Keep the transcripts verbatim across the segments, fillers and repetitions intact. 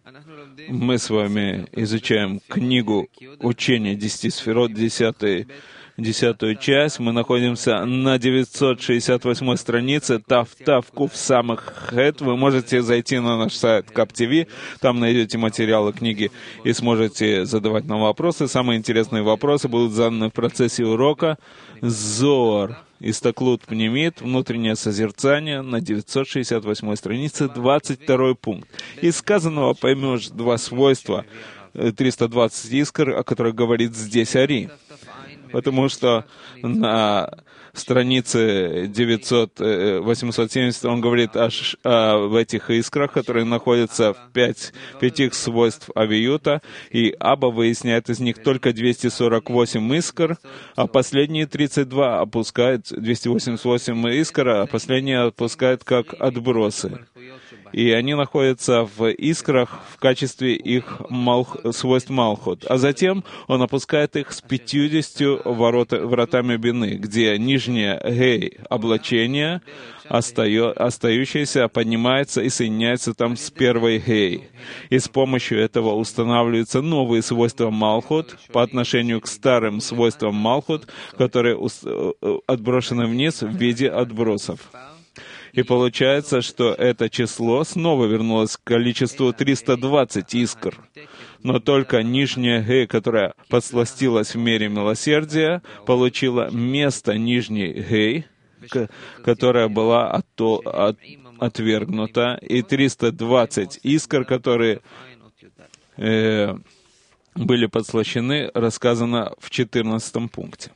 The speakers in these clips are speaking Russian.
Мы с вами изучаем книгу «Учение десяти сферот», десятый, десятую часть. Мы находимся на девятьсот шестьдесят восьмой странице, Тав Тав Кув Самых Хэт. Вы можете зайти на наш сайт Кап ти ви, там найдете материалы книги и сможете задавать нам вопросы. Самые интересные вопросы будут заданы в процессе урока. Зоар, Истаклут Пнемит, внутреннее созерцание на девятьсот шестьдесят восьмой странице, двадцать второй пункт. Из сказанного поймешь два свойства, триста двадцать искр, о которых говорит здесь Ари. Потому что на странице девятьсот, восемьсот семьдесят он говорит о, о этих искрах, которые находятся в пять, пяти свойств авиюта, и Аба выясняет из них только двести сорок восемь искр, а последние тридцать два опускает, двести восемьдесят восемь искр, а последние опускает как отбросы. И они находятся в искрах в качестве их малх, свойств Малхут. А затем он опускает их с пятьюдесятью ворот, вратами бины, где нижнее гей облачение, остаю, остающееся, поднимается и соединяется там с первой гей. И с помощью этого устанавливаются новые свойства Малхут по отношению к старым свойствам Малхут, которые отброшены вниз в виде отбросов. И получается, что это число снова вернулось к количеству триста двадцать искр. Но только нижняя гей, которая подсластилась в мере милосердия, получила место нижней гей, которая была от, от, отвергнута, и триста двадцать искр, которые э, были подслащены, рассказано в четырнадцатом пункте.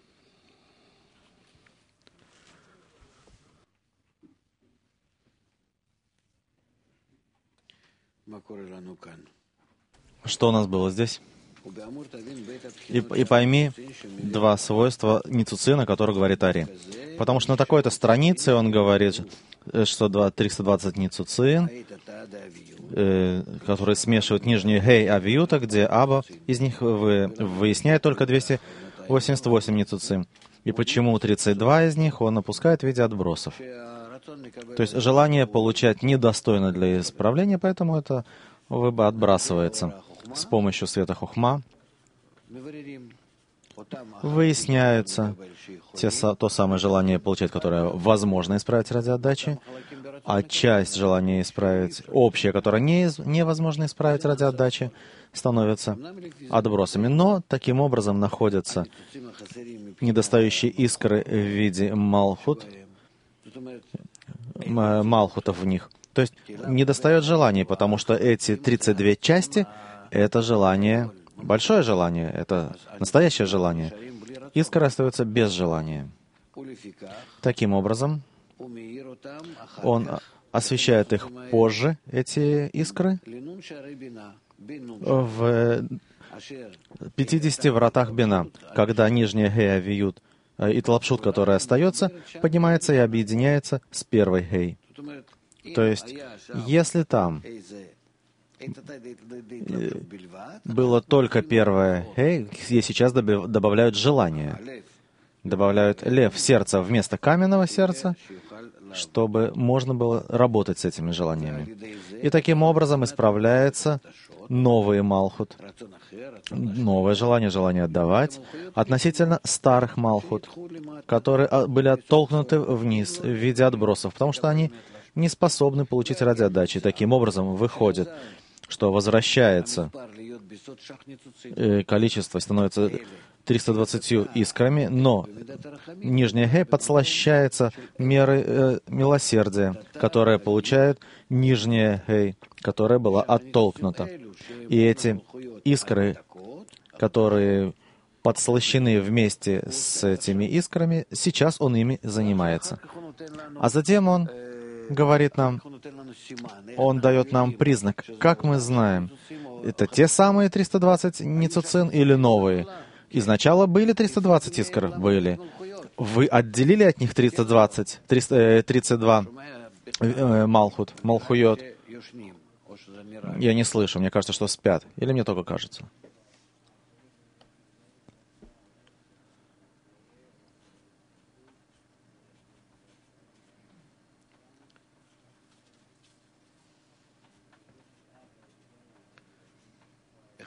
Что у нас было здесь? И, и пойми два свойства ницуцина, который говорит Ари. Потому что на такой-то странице он говорит, что триста двадцать ницуцин, э, которые смешивают нижние гей авиюта, где Аба из них вы, выясняет только двести восемьдесят восемь ницуцин. И почему тридцать два из них он опускает в виде отбросов. То есть желание получать недостойно для исправления, поэтому это выбор отбрасывается. С помощью света хохма выясняются те, то самое желание получать, которое возможно исправить ради отдачи, а часть желания исправить, общее, которое не, невозможно исправить ради отдачи, становятся отбросами. Но таким образом находятся недостающие искры в виде малхут, малхутов в них. То есть недостает желаний, потому что эти тридцать две части — это желание, большое желание, это настоящее желание. Искры остаются без желания. Таким образом, он освещает их позже, эти искры, в пятидесяти вратах бина, когда нижняя гей авиют и тлапшут, которая остается, поднимается и объединяется с первой гей. То есть, если там было только первое гей, и сейчас добавляют желание, добавляют лев, сердце вместо каменного сердца, чтобы можно было работать с этими желаниями. И таким образом исправляется новый малхут, новое желание, желание отдавать, относительно старых малхут, которые были оттолкнуты вниз в виде отбросов, потому что они не способны получить ради отдачи. Таким образом, выходит, что возвращается количество, становится триста двадцатью искрами, но нижняя гей подслащается мерой э, милосердия, которая получает нижняя гей, которая была оттолкнута. И эти искры, которые подслащены вместе с этими искрами, сейчас он ими занимается. А затем он говорит нам, он дает нам признак. Как мы знаем, это те самые триста двадцать ницуцин или новые? Изначально были триста двадцать искр? Были. Вы отделили от них триста двадцать, триста, тридцать два э, малхут, малхуйот? Я не слышу, мне кажется, что спят. Или мне только кажется?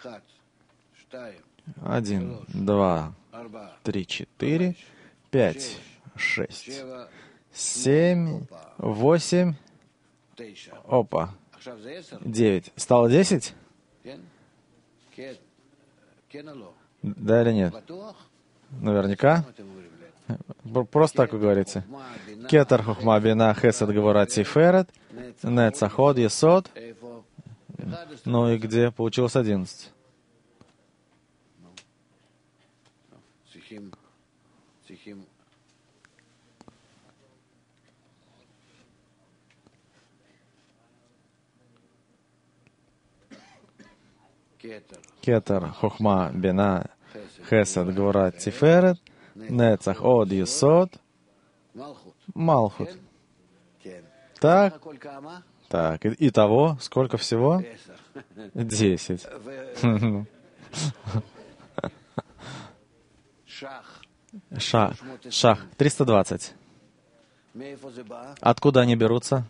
Один, два, три, четыре, пять, шесть, семь, восемь, опа, девять. Стало десять? Да или нет? Наверняка. Просто так вы говорите. Кетер хохма бина хесед гвора тиферет, нецах од есод. Ну и где получилось одиннадцать? Кетер хохма бина хесед гвора тиферет, нецах од есод, малхут. Так, так. Итого, сколько всего? Десять. Шах. Шах. Триста двадцать. Откуда они берутся?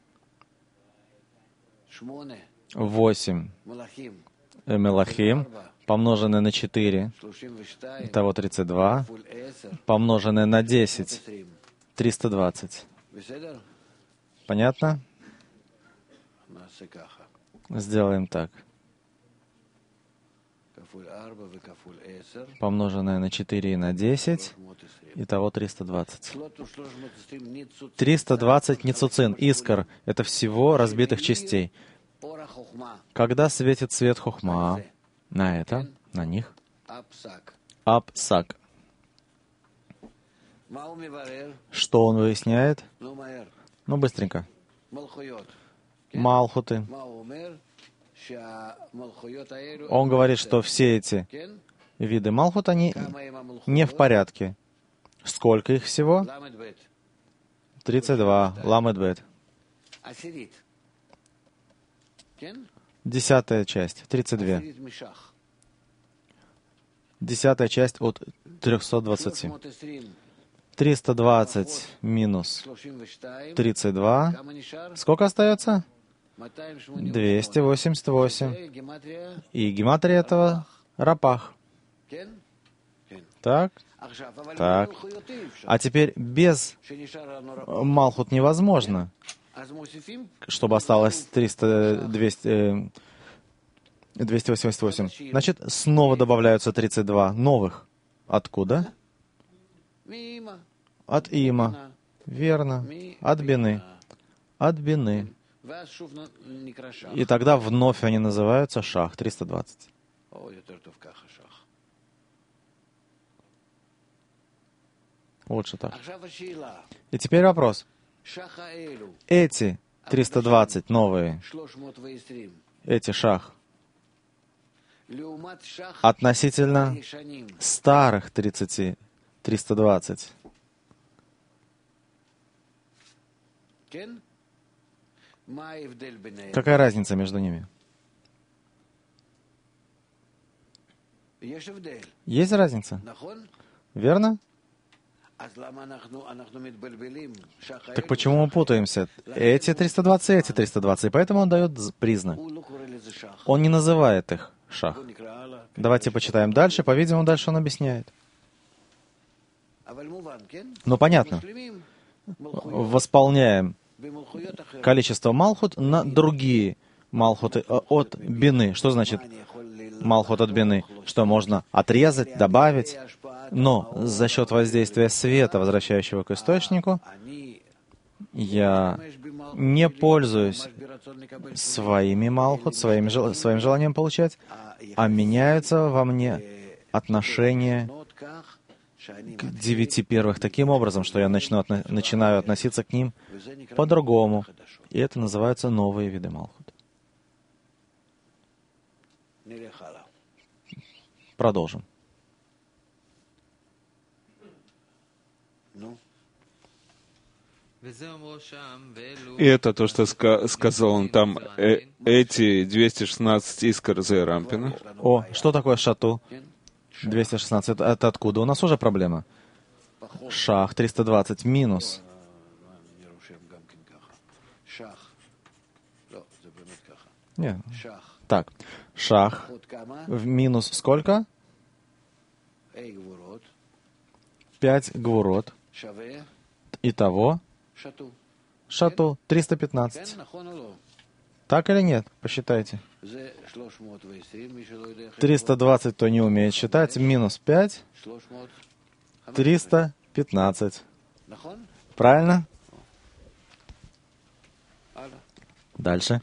Восемь. Мелахим, помноженное на четыре, итого тридцать два, помноженное на десять, триста двадцать. Понятно? Сделаем так. Помноженное на четыре и на десять, итого триста двадцать. триста двадцать ницуцин, искр, это всего разбитых частей. Когда светит свет хохма на это, на них, апсак. Что он выясняет? Ну, быстренько. Малхуты. Он говорит, что все эти виды малхут, они не в порядке. Сколько их всего? тридцать два. Ламед-бет. Десятая часть. тридцать два. Десятая часть от трехсот двадцати. триста двадцать минус тридцать два. Сколько остается? двести восемьдесят восемь. И гематрия этого — рапах. Так? Так. А теперь без малхут невозможно, чтобы осталось триста, двести, двести восемьдесят восемь. Значит, снова добавляются тридцать два новых. Откуда? От има. Верно. От бины. От бины. И тогда вновь они называются шах, триста двадцать. Лучше так. И теперь вопрос. Эти триста двадцать новые, эти шах, относительно старых тридцати, триста двадцать. Какая разница между ними? Есть разница? Верно? Так почему мы путаемся? Эти триста двадцать, эти триста двадцать. И поэтому он дает признак. Он не называет их шах. Давайте почитаем дальше. По-видимому, дальше он объясняет. Ну, понятно. Восполняем количество малхут на другие малхуты от бины. Что значит малхут от бины? Что можно отрезать, добавить. Но за счет воздействия света, возвращающего к источнику, я не пользуюсь своими малхут, своим, жел, своим желанием получать, а меняются во мне отношения к девяти первых таким образом, что я начну отно, начинаю относиться к ним по-другому. И это называются новые виды малхут. Продолжим. И это то, что ска- сказал он там, э- эти двести шестнадцать искр Зейрампина. О, что такое шату? двести шестнадцать. Это, это откуда? У нас уже проблема. Шах триста двадцать минус. Нет. Так, шах в минус сколько? Пять гвурот. Итого шату триста пятнадцать. Так или нет? Посчитайте. триста двадцать, кто не умеет считать, минус пять, триста пятнадцать. Правильно? Дальше.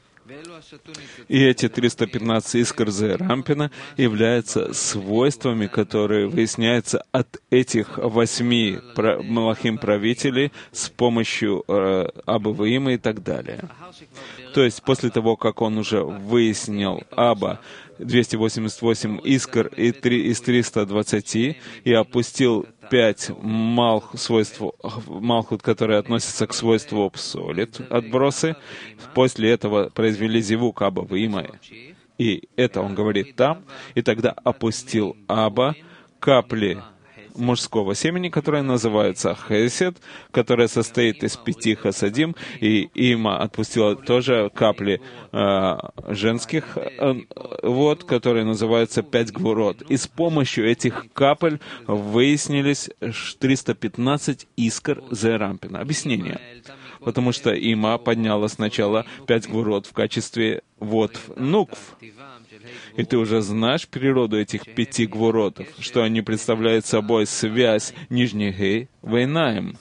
И эти триста пятнадцать искр Зерампина являются свойствами, которые выясняются от этих восьми малахим правителей с помощью э, Абы и так далее. То есть после того, как он уже выяснил Аба, двести восемьдесят восемь искр и три из триста двадцати и опустил пять малх, свойств малхут, которые относятся к свойству псолит, отбросы. После этого произвели зивук Аба в Имае. И это он говорит там, и тогда опустил Аба капли мужского семени, которое называется хесед, которое состоит из пяти хасадим, и Има отпустила тоже капли э, женских э, вот, которые называются пять гвурот. И с помощью этих капель выяснились триста пятнадцать искр Зерампина. Объяснение. Потому что Има подняла сначала пять гвурот в качестве вот нукв. И ты уже знаешь природу этих пяти гвуротов, что они представляют собой связь нижней гей вейнаем,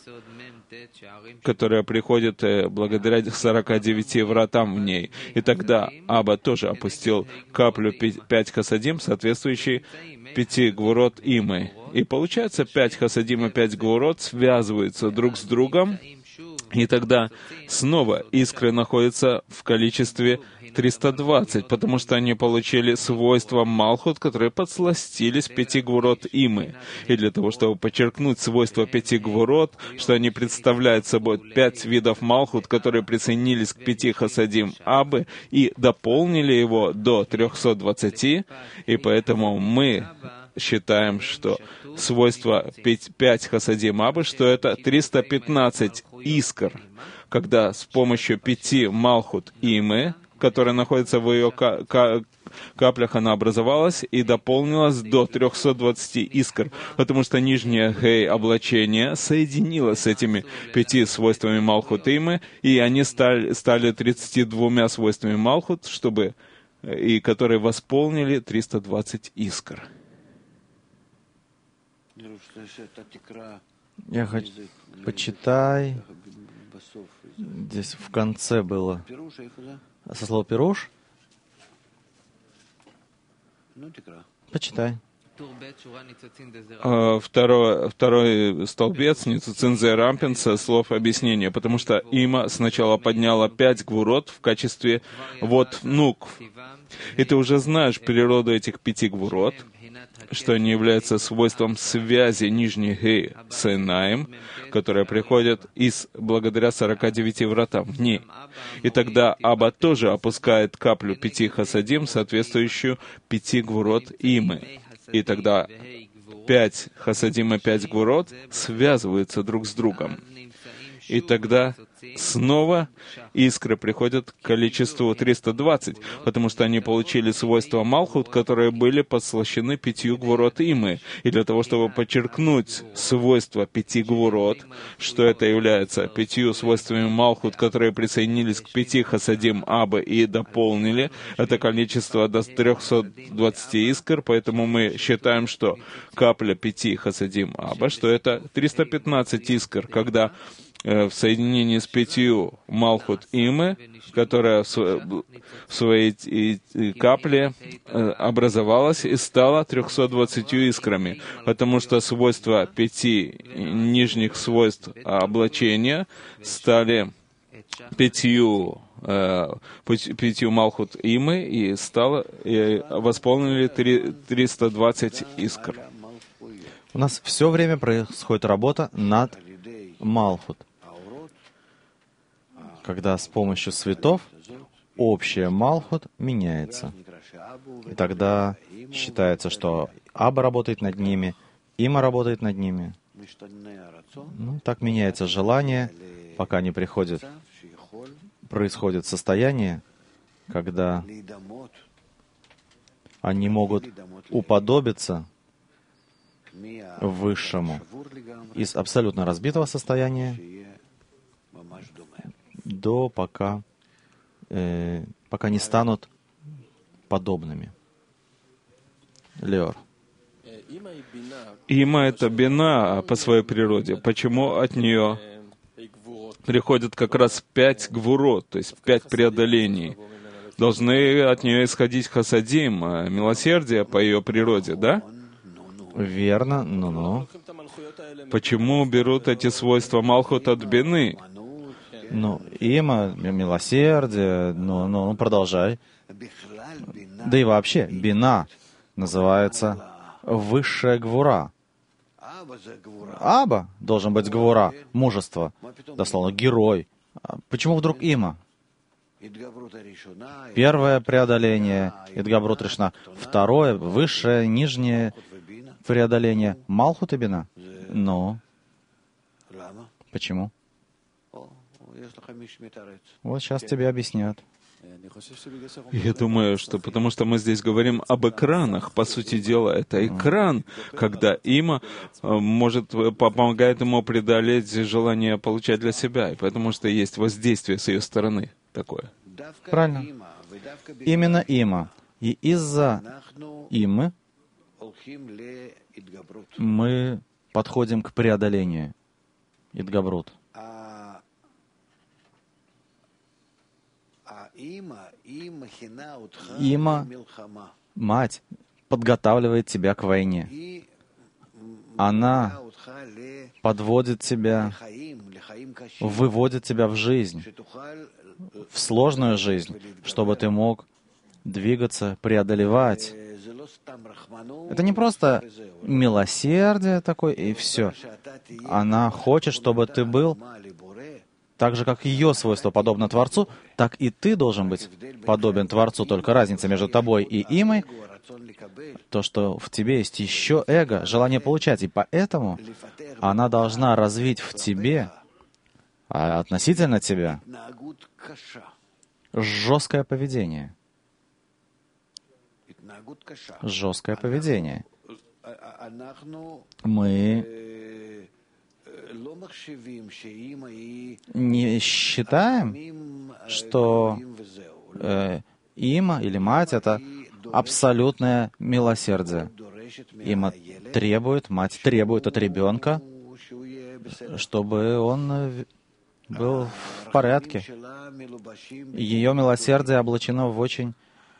которая приходит благодаря сорока девяти вратам в ней. И тогда Аба тоже опустил каплю пять хасадим, соответствующей пяти гвурот Имы. И получается, пять хасадим и пять гвурот связываются друг с другом, и тогда снова искры находятся в количестве триста двадцать, потому что они получили свойства Малхут, которые подсластились пяти гвурот Имы. И для того, чтобы подчеркнуть свойства пяти гвурот, что они представляют собой пять видов Малхут, которые присоединились к пяти хасадим Абы и дополнили его до трехсот двадцати, и поэтому мы считаем, что свойство пять хасадим Абы, что это триста пятнадцать искр, когда с помощью пяти Малхут Имы, которая находится в ее ка- ка- каплях, она образовалась и дополнилась до трехсот двадцати искр, потому что нижнее гей облачение соединилось с этими пяти свойствами Малхут Имы, и они стали, стали тридцатью двумя свойствами Малхут, чтобы, и которые восполнили триста двадцать искр. Я хочу... Почитай. Здесь в конце было. Со слова «пируш»? Почитай. Второй, второй столбец, Ницуцин Зерампин, со слов объяснения, потому что Има сначала подняла пять гвурот в качестве вот нукв. И ты уже знаешь природу этих пяти гвурот, что они являются свойством связи нижней гей с Энаем, которая приходит из благодаря сорока девяти вратам в ней. И тогда Аба тоже опускает каплю пяти хасадим, соответствующую пяти гвурот Имы. И тогда пять хасадим и пять гвурот связываются друг с другом. И тогда снова искры приходят к количеству триста двадцать, потому что они получили свойства Малхут, которые были подслащены пятью гвурот Имы. И для того, чтобы подчеркнуть свойства пяти гвурот, что это является пятью свойствами Малхут, которые присоединились к пяти хасадим Абы и дополнили это количество до трехсот двадцати искр, поэтому мы считаем, что капля пяти хасадим Аба, что это триста пятнадцать искр, когда в соединении с пятью Малхут Имы, которая в своей капле образовалась и стала трехсот двадцатью искрами, потому что свойства пяти нижних свойств облачения стали пятью, пятью Малхут Имы и стало, и восполнили триста двадцать искр. У нас все время происходит работа над Малхут, когда с помощью светов общая Малхут меняется. И тогда считается, что Аба работает над ними, Има работает над ними. Ну, так меняется желание, пока не приходит, происходит состояние, когда они могут уподобиться Высшему из абсолютно разбитого состояния до пока, э, пока не станут подобными. Леор. Има — это бина по своей природе. Почему от нее приходят как раз пять гвурот, то есть пять преодолений? Должны от нее исходить хасадим, милосердие по ее природе, да? Верно, ну-ну. Почему берут эти свойства Малхут от бины? Ну, има, милосердие, ну, ну, ну, продолжай. Да и вообще, бина называется высшая гвура. Аба должен быть гвура, мужество, дословно герой. Почему вдруг има? Первое преодоление Идгабрут Ришна. Второе, высшее, нижнее преодоление Малхут и бина. Ну, почему? Вот сейчас тебе объяснят. Я думаю, что потому что мы здесь говорим об экранах. По сути дела, это экран, когда има может помогает ему преодолеть желание получать для себя, и потому что есть воздействие с ее стороны такое. Правильно. Именно има. И из-за имы мы подходим к преодолению. Идгабрут. Има, мать, подготавливает тебя к войне. Она подводит тебя, выводит тебя в жизнь, в сложную жизнь, чтобы ты мог двигаться, преодолевать. Это не просто милосердие такое, и все. Она хочет, чтобы ты был так же, как ее свойство подобно Творцу, так и ты должен быть подобен Творцу. Только разница между тобой и имой — то, что в тебе есть еще эго, желание получать. И поэтому она должна развить в тебе, а относительно тебя, жесткое поведение. Жесткое поведение. Мы не считаем, что э, има или мать — это абсолютное милосердие. Има требует, мать требует от ребенка, чтобы он был в порядке. Ее милосердие облачено в очень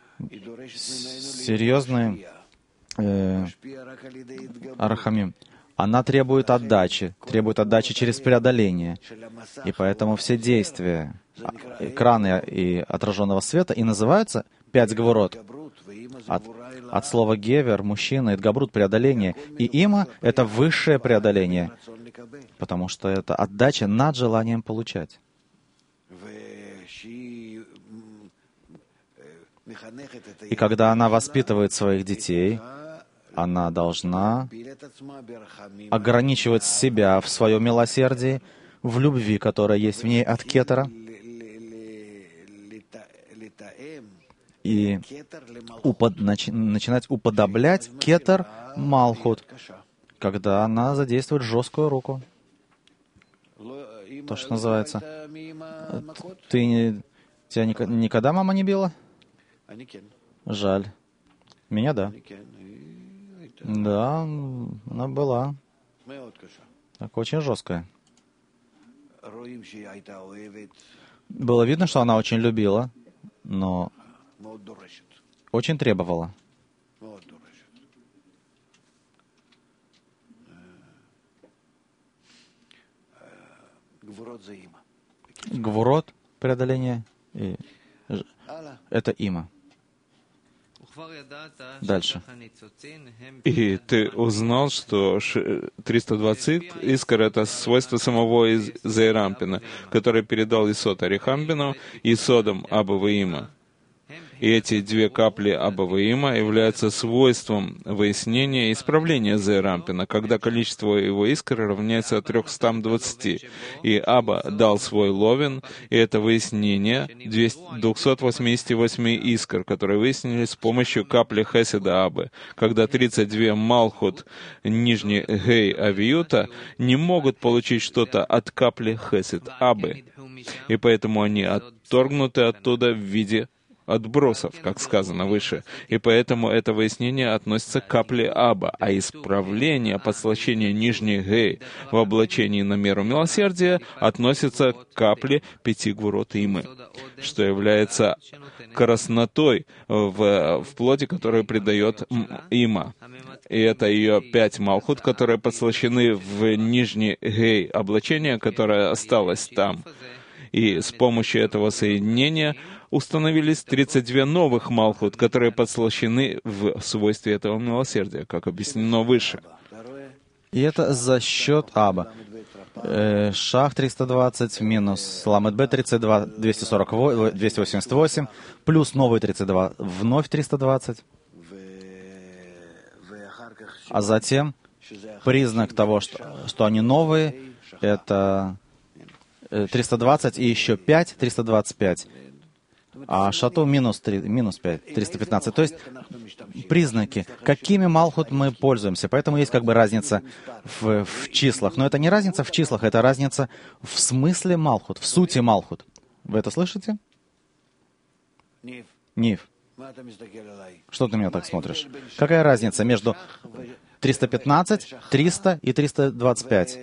серьезный э, арахамим. Она требует отдачи, требует отдачи через преодоление. И поэтому все действия экрана и отраженного света и называются пять гвурот. От, от слова гевер, мужчина, идгабрут — преодоление. И има — это высшее преодоление, потому что это отдача над желанием получать. И когда она воспитывает своих детей, она должна ограничивать себя в своем милосердии, в любви, которая есть в ней от кетера, и упод, начи, начинать уподоблять кетер Малхут, когда она задействует жесткую руку. То, что называется. Ты, тебя никогда мама не била? Жаль. Меня — да. Да, она была. Так, очень жесткая. Было видно, что она очень любила, но очень требовала. Гвурот — преодоление, и это има. Дальше. И ты узнал, что триста двадцать искр — это свойство самого Зейрампина, который передал Исод Арихамбину и Исодом Абу Има. И эти две капли Абба и Има являются свойством выяснения и исправления Зерампина, когда количество его искр равняется трёхстам двадцати. И Абба дал свой ловен, и это выяснение двухсот восьмидесяти восьми искр, которые выяснились с помощью капли Хеседа Аббы, когда тридцать два Малхут нижний Гей Авиюта не могут получить что-то от капли Хесед Аббы, и поэтому они отторгнуты оттуда в виде отбросов, как сказано выше. И поэтому это выяснение относится к капле Абба, а исправление подслащения нижней Гей в облачении на меру милосердия относится к капле пяти гвурот Имы, что является краснотой в, в плоти, которую придает Има. И это ее пять Малхут, которые подслащены в нижней Гей облачения, которое осталось там. И с помощью этого соединения установились тридцать два новых Малхут, которые подслащены в свойстве этого милосердия, как объяснено выше. И это за счет Аба. Э, Шах триста двадцать минус Ламет Б тридцать два, двести сорок восемь, двести восемьдесят восемь, плюс новый тридцать два, вновь триста двадцать. А затем признак того, что, что они новые, это триста двадцать и еще пять, триста двадцать пять. А шату минус, три, минус пять, триста пятнадцать. То есть признаки, какими Малхут мы пользуемся. Поэтому есть как бы разница в, в числах. Но это не разница в числах, это разница в смысле Малхут, в сути Малхут. Вы это слышите? Нив, что ты на меня так смотришь? Какая разница между триста пятнадцать, триста и триста двадцать пять?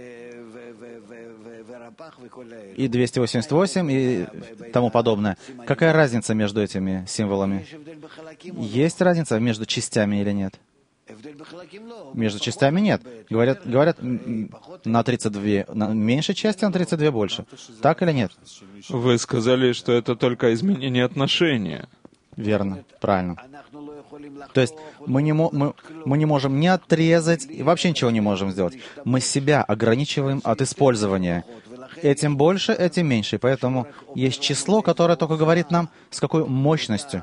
И двести восемьдесят восемь и тому подобное. Какая разница между этими символами? Есть разница между частями или нет? Между частями нет. Говорят, говорят на тридцать две на меньше части, на тридцать две больше. Так или нет? Вы сказали, что это только изменение отношения. Верно, правильно. То есть мы не, мо- мы, мы не можем не отрезать, и вообще ничего не можем сделать. Мы себя ограничиваем от использования. Этим больше, этим меньше. И поэтому есть число, которое только говорит нам, с какой мощностью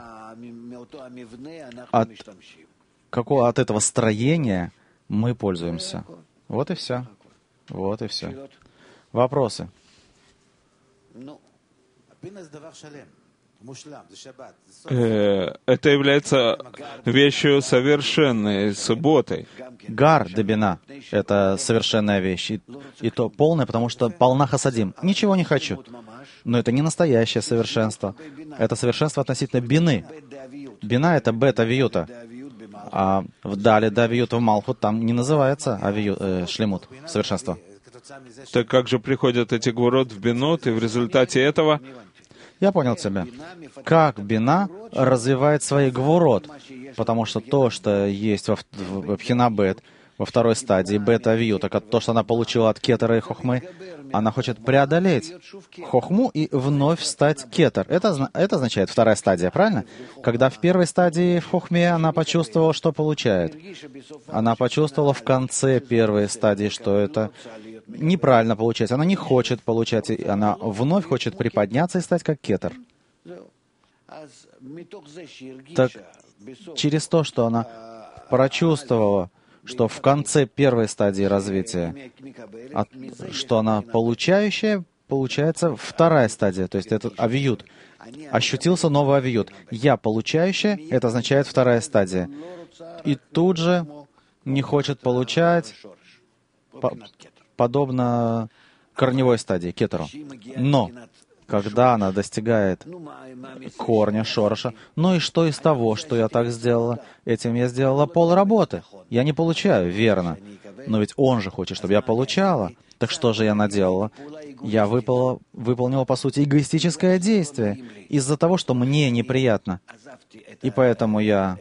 от, какого, от этого строения мы пользуемся. Вот и все. Вот и все. Вопросы? Э, это является вещью совершенной, субботой. Гар дебина — это совершенная вещь, и, и то полная, потому что полна хасадим. Ничего не хочу. Но это не настоящее совершенство. Это совершенство относительно бины. Бина — это бета авиюта. А в дале да авиют в Малхут там не называется авию, э, шлемут, совершенство. Так как же приходят эти гвурот в бинот, и в результате этого... Я понял тебя. Как бина развивает свои гвурот? Потому что то, что есть во, в Пхинабет, во второй стадии бета-вью, так то, что она получила от кетера и хохмы, она хочет преодолеть хохму и вновь стать кетер. Это, это означает вторая стадия, правильно? Когда в первой стадии в хохме она почувствовала, что получает. Она почувствовала в конце первой стадии, что это неправильно получается. Она не хочет получать, и она вновь хочет приподняться и стать как кетер. Так через то, что она прочувствовала, что в конце первой стадии развития, от, что она получающая, получается вторая стадия, то есть этот авиют. Ощутился новый авиют. Я получающая, это означает вторая стадия. И тут же не хочет получать, по, подобно корневой стадии, кетеру. Но когда она достигает корня, шороша, ну и что из того, что я так сделала? Этим я сделала полработы. Я не получаю, верно. Но ведь он же хочет, чтобы я получала. Так что же я наделала? Я выполнила, выполнила, по сути, эгоистическое действие из-за того, что мне неприятно. И поэтому я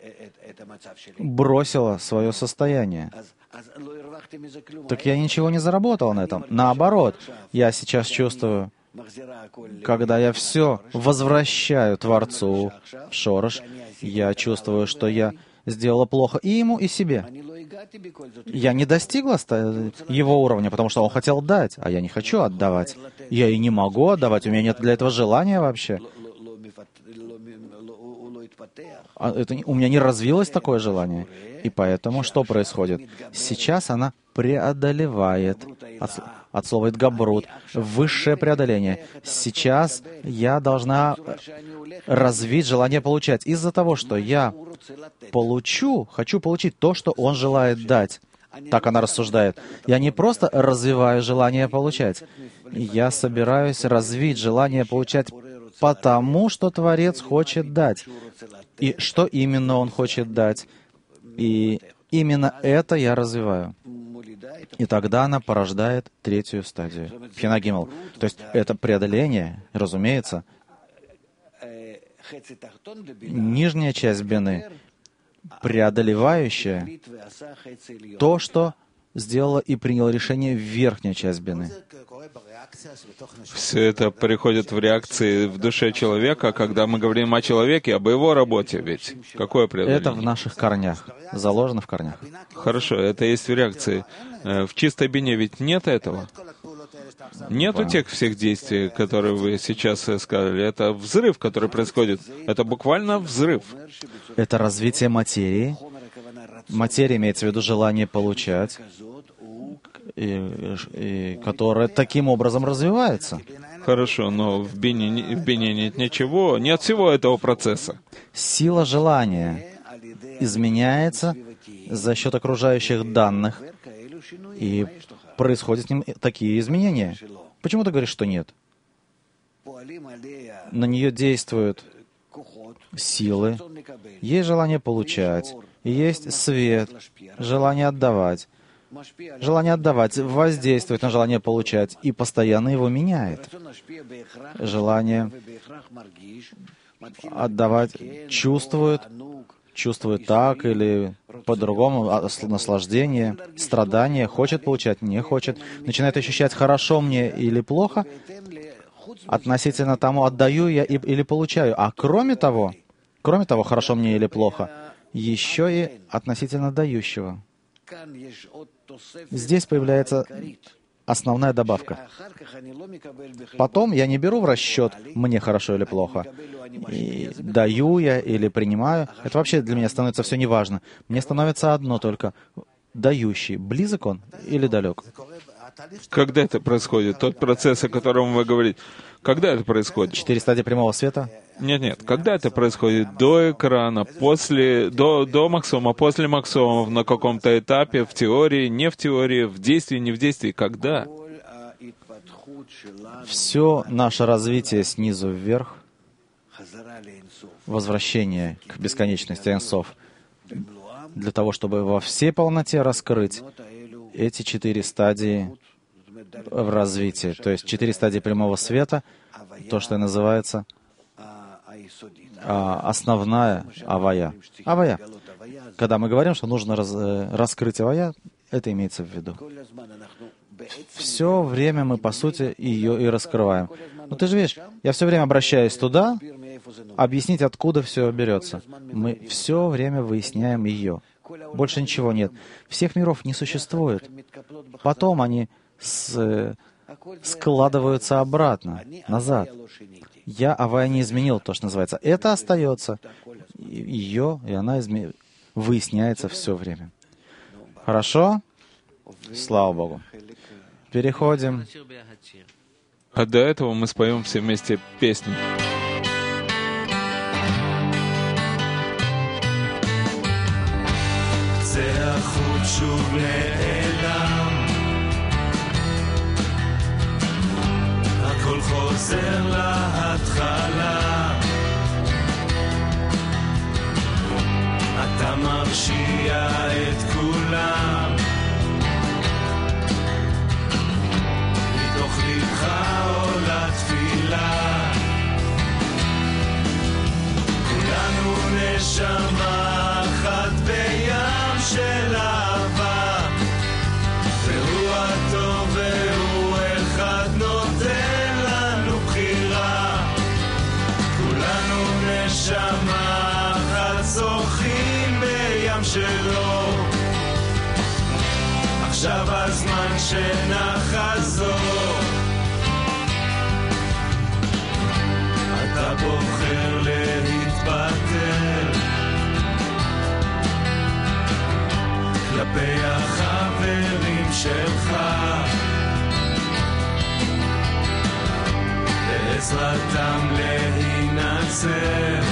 бросила свое состояние. Так я ничего не заработал на этом. Наоборот, я сейчас чувствую, когда я все возвращаю Творцу в шорош, я чувствую, что я сделала плохо и ему, и себе. Я не достигла его уровня, потому что он хотел дать, а я не хочу отдавать. Я и не могу отдавать, у меня нет для этого желания вообще. а это, у меня не развилось такое желание. И поэтому что происходит? Сейчас она преодолевает, от, от слова «идгабрут», высшее преодоление. Сейчас я должна развить желание получать. Из-за того, что я получу, хочу получить то, что он желает дать. Так она рассуждает. Я не просто развиваю желание получать. Я собираюсь развить желание получать потому, что Творец хочет дать. И что именно Он хочет дать. И именно это я развиваю. И тогда она порождает третью стадию. Пхина-гимл. То есть это преодоление, разумеется. Нижняя часть бины, преодолевающая то, что сделала и приняла решение верхняя часть бины. Все это приходит в реакции в душе человека, когда мы говорим о человеке, об его работе, ведь какое преодоление? Это в наших корнях, заложено в корнях. Хорошо, это есть в реакции. В чистой бине ведь нет этого? Нету тех всех действий, которые вы сейчас сказали. Это взрыв, который происходит. Это буквально взрыв. Это развитие материи. Материя имеется в виду желание получать, и, и, которое таким образом развивается. Хорошо, но в бине, в бине нет ничего, нет всего этого процесса. Сила желания изменяется за счет окружающих данных, и происходят с ним такие изменения. Почему ты говоришь, что нет? На нее действуют силы, есть желание получать, есть свет, желание отдавать. Желание отдавать воздействует на желание получать и постоянно его меняет. Желание отдавать чувствует, чувствует так или по-другому, наслаждение, страдание, хочет получать, не хочет, начинает ощущать, хорошо мне или плохо, относительно тому, отдаю я или получаю. А кроме того, кроме того, хорошо мне или плохо, еще и относительно дающего. Здесь появляется основная добавка. Потом я не беру в расчет, мне хорошо или плохо. И даю я или принимаю. Это вообще для меня становится все неважно. Мне становится одно только. Дающий. Близок он или далек? Когда это происходит? Тот процесс, о котором вы говорите. Когда это происходит? Четыре стадии прямого света? Нет-нет. Когда это происходит? До экрана, после, до, до максома, после максома, на каком-то этапе, в теории, не в теории, в действии, не в действии. Когда? Все наше развитие снизу вверх, возвращение к бесконечности Энсов, для того, чтобы во всей полноте раскрыть эти четыре стадии в развитии. То есть четыре стадии прямого света, то, что называется а, основная авая. Авая. Когда мы говорим, что нужно раз, раскрыть авая, это имеется в виду. Все время мы, по сути, ее и раскрываем. Но ты же видишь, я все время обращаюсь туда, объяснить, откуда все берется. Мы все время выясняем ее. Больше ничего нет. Всех миров не существует. Потом они с, складываются обратно, назад. Я авая не изменил, то, что называется. Это остается. Ее, и она изме... выясняется все время. Хорошо? Слава Богу. Переходим. А до этого мы споем все вместе песню. שוב נעלם, הכל חוזר להתחלה, אתה מרשיע את כולם, מתוך לבך עולה תפילה, כולנו נשמה אחת בים של אהבה, והוא הטוב והוא אחד נותן לנו בחירה, כולנו נשמה אחת שוחים בים שלו, עכשיו הזמן שנחזור, אתה בוחר להתפטר, והחברים שלך בעזרתם להינצל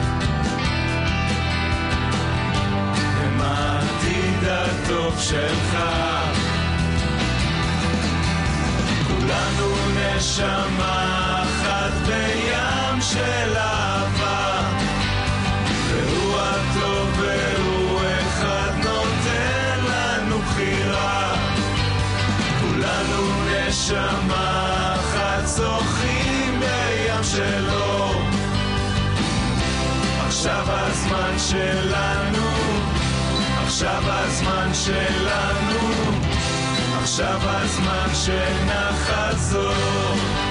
הם העתיד הטוב שלך כולנו נשמה אחת בים של אהבה והוא הטוב והוא אחד נותן לנו בחירה כולנו נשמה אחת זוכים בים שלו עכשיו הזמן שלנו עכשיו הזמן שלנו עכשיו הזמן שנחזור